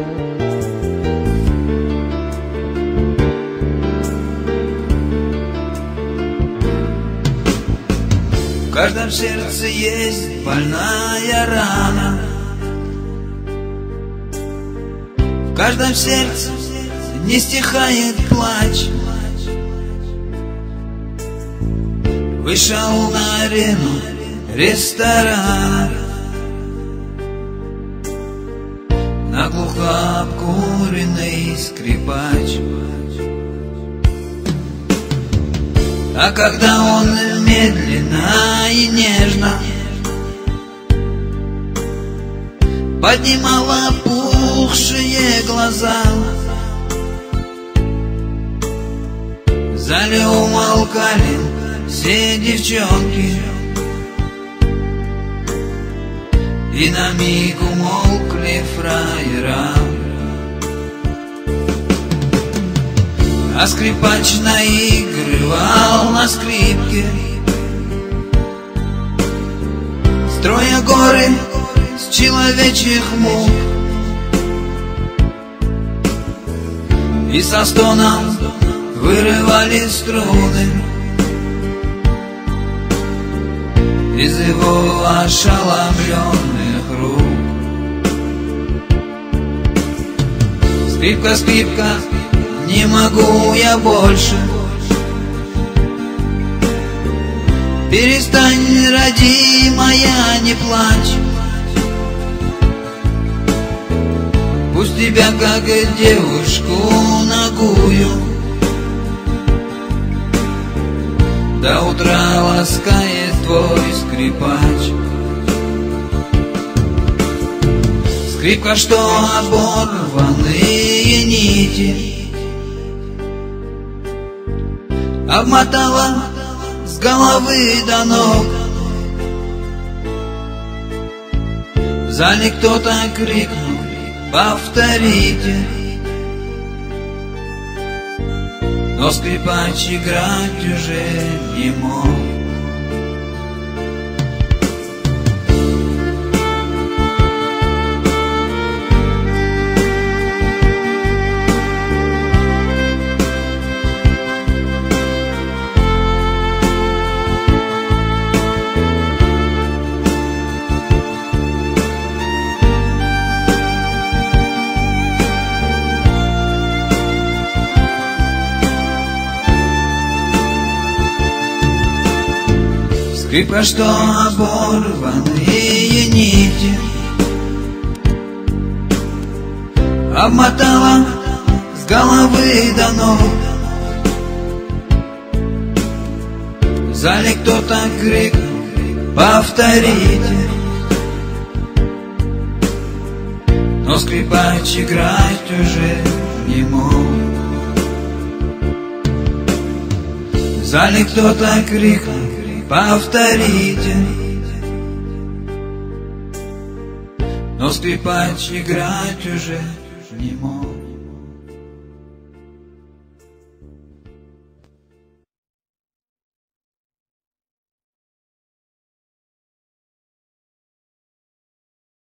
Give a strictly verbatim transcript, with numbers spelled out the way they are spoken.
В каждом сердце есть больная рана, в каждом сердце не стихает плач. Вышел на арену ресторана, наглухо обкуренный скрипач. А когда он медленно и нежно поднимал опухшие глаза, в зале умолкали все девчонки, и на миг умолкли фраера. А скрипач наигрывал на скрипке, строя горы с человечьих мук, и со стоном вырывали струны из его ошеломленных рук. Скрипка, скрипка, не могу я больше, перестань, родимая, не плачь. Пусть тебя, как девушку нагую, до утра ласкает твой скрипач. Скрипка, что оборванные нити обмотала с головы до ног. В зале кто-то крикнул: повторите. Но скрипач играть уже не мог. Скрипка, что оборванные нити обмотала с головы до ног. В зале кто-то крикнул: повторите. Но скрипач играть уже не мог. В зале кто-то крикнул: повторите. Но скрипач играть уже не мог.